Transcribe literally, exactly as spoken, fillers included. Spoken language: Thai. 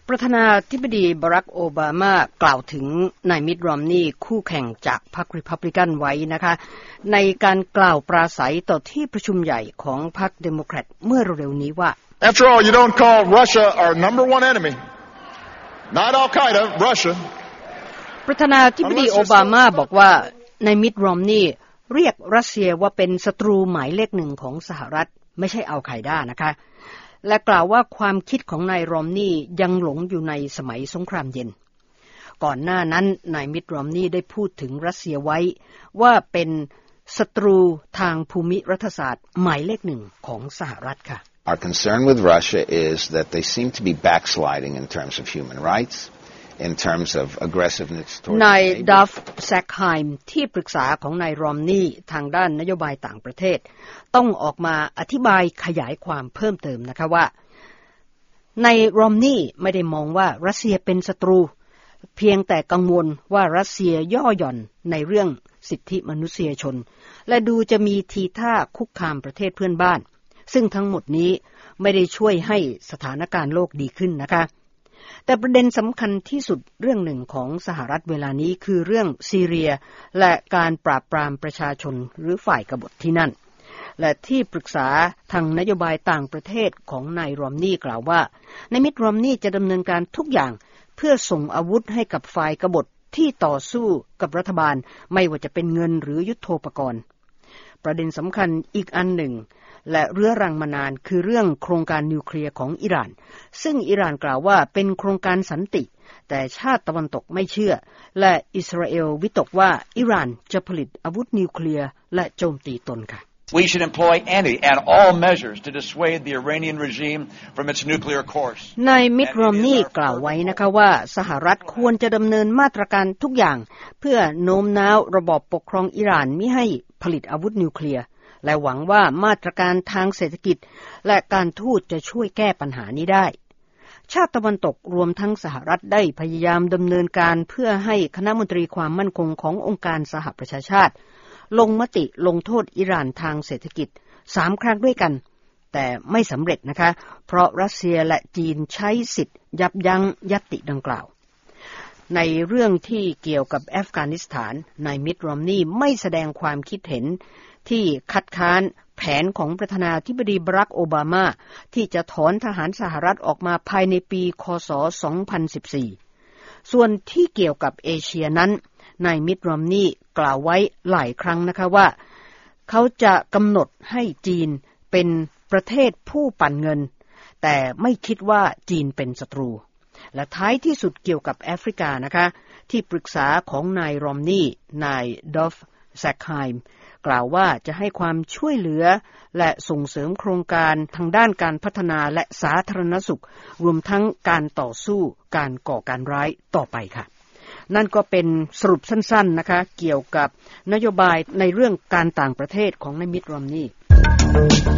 ประธานาธิบดีบารักโอบามากล่าวถึงนายมิตต์ รอมนีย์คู่แข่งจากพรรครีพับลิกันไว้นะคะในการกล่าวปราศัยต่อที่ประชุมใหญ่ของพรรคเดโมแครตเมื่อเร็วๆนี้ว่า After all, you don't call Russia our number one enemy. Not Al-Qaeda, Russia. ประธานาธิบดีโอบามาบอกว่านายมิตต์ รอมนีย์เรียกรัสเซียว่าเป็นศัตรูหมายเลขหนึ่งของสหรัฐไม่ใช่อัลไคดานะคะและกล่าวว่าความคิดของนายรอมนีย์ยังหลงอยู่ในสมัยสงครามเย็นก่อนหน้านั้นนายมิตต์ รอมนีย์ได้พูดถึงรัสเซียไว้ว่าเป็นศัตรูทางภูมิรัฐศาสตร์หมายเลขหนึ่งของสหรัฐค่ะ Our concern with Russia is that they seem to be backsliding in terms of human rights, in terms of aggressiveness towards นายดัฟแซคไฮม์ที่ปรึกษาของนายรอมนีย์ทางด้านนโยบายต่างประเทศต้องออกมาอธิบายขยายความเพิ่มเติมนะคะว่านายรอมนีย์ไม่ได้มองว่ารัสเซียเป็นศัตรูเพียงแต่กังวลว่ารัสเซียย่อหย่อนในเรื่องสิทธิมนุษยชนและดูจะมีทีท่าคุกคามประเทศเพื่อนบ้านซึ่งทั้งหมดนี้ไม่ได้ช่วยให้สถานการณ์โลกดีขึ้นนะคะแต่ประเด็นสำคัญที่สุดเรื่องหนึ่งของสหรัฐเวลานี้คือเรื่องซีเรียและการปราบปรามประชาชนหรือฝ่ายกบฏที่นั่นและที่ปรึกษาทางนโยบายต่างประเทศของนายรอมนีย์กล่าวว่านายมิตต์ รอมนีย์จะดำเนินการทุกอย่างเพื่อส่งอาวุธให้กับฝ่ายกบฏที่ต่อสู้กับรัฐบาลไม่ว่าจะเป็นเงินหรือยุทโธปกรณ์ประเด็นสำคัญอีกอันหนึ่งและเรื้อรังมานานคือเรื่องโครงการนิวเคลียร์ของอิหร่านซึ่งอิหร่านกล่าวว่าเป็นโครงการสันติแต่ชาติตะวันตกไม่เชื่อและอิสราเอลวิตกว่าอิหร่านจะผลิตอาวุธนิวเคลียร์และโจมตีตนค่ะ We should employ any and all measures to dissuade the Iranian regime from its nuclear course. นายมิตต์ รอมนีย์กล่าวไว้นะคะว่าสหรัฐควรจะดำเนินมาตรการทุกอย่างเพื่อโน้มน้าวระบอบปกครองอิหร่านมิให้ผลิตอาวุธนิวเคลียร์และหวังว่ามาตรการทางเศรษฐกิจและการทูตจะช่วยแก้ปัญหานี้ได้ชาติตะวันตกรวมทั้งสหรัฐได้พยายามดำเนินการเพื่อให้คณะมนตรีความมั่นคงขององค์การสหประชาชาติลงมติลงโทษอิหร่านทางเศรษฐกิจสามครั้งด้วยกันแต่ไม่สำเร็จนะคะเพราะรัสเซียและจีนใช้สิทธิ์ยับยั้งญัตติดังกล่าวในเรื่องที่เกี่ยวกับอัฟกานิสถานนายมิตต์ รอมนีย์ไม่แสดงความคิดเห็นที่คัดค้านแผนของประธานาธิบดีบารักโอบามาที่จะถอนทหารสหรัฐออกมาภายในปีค.ศ. สองพันสิบสี่ส่วนที่เกี่ยวกับเอเชียนั้นนายมิตต์ รอมนีย์กล่าวไว้หลายครั้งนะคะว่าเขาจะกำหนดให้จีนเป็นประเทศผู้ปั่นเงินแต่ไม่คิดว่าจีนเป็นศัตรูและท้ายที่สุดเกี่ยวกับแอฟริกานะคะที่ปรึกษาของนายรอมนีย์นายดอฟแซคไฮม์กล่าวว่าจะให้ความช่วยเหลือและส่งเสริมโครงการทางด้านการพัฒนาและสาธารณสุขรวมทั้งการต่อสู้การก่อการร้ายต่อไปค่ะนั่นก็เป็นสรุปสั้นๆนะคะเกี่ยวกับนโยบายในเรื่องการต่างประเทศของนายมิตต์ รอมนีย์